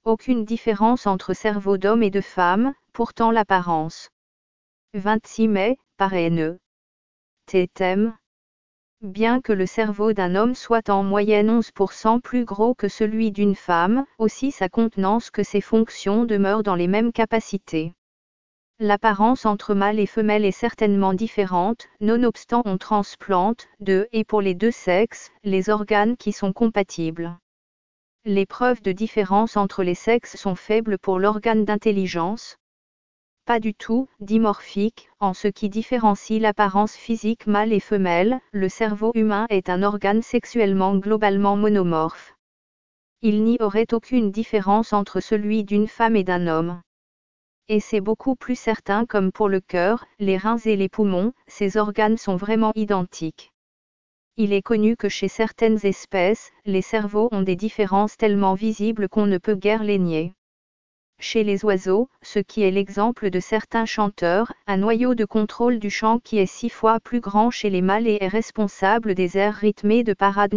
Aucune différence entre cerveau d'homme et de femme, pourtant l'apparence. 26 mai, par N. Thème. Bien que le cerveau d'un homme soit en moyenne 11% plus gros que celui d'une femme, aussi sa contenance que ses fonctions demeurent dans les mêmes capacités. L'apparence entre mâle et femelle est certainement différente, nonobstant on transplante, et pour les deux sexes, les organes qui sont compatibles. Les preuves de différence entre les sexes sont faibles pour l'organe d'intelligence. Pas du tout dimorphique, en ce qui différencie l'apparence physique mâle et femelle, le cerveau humain est un organe sexuellement globalement monomorphe. Il n'y aurait aucune différence entre celui d'une femme et d'un homme. Et c'est beaucoup plus certain comme pour le cœur, les reins et les poumons, ces organes sont vraiment identiques. Il est connu que chez certaines espèces, les cerveaux ont des différences tellement visibles qu'on ne peut guère les nier. Chez les oiseaux, ce qui est l'exemple de certains chanteurs, un noyau de contrôle du chant qui est 6 fois plus grand chez les mâles et est responsable des airs rythmés de parade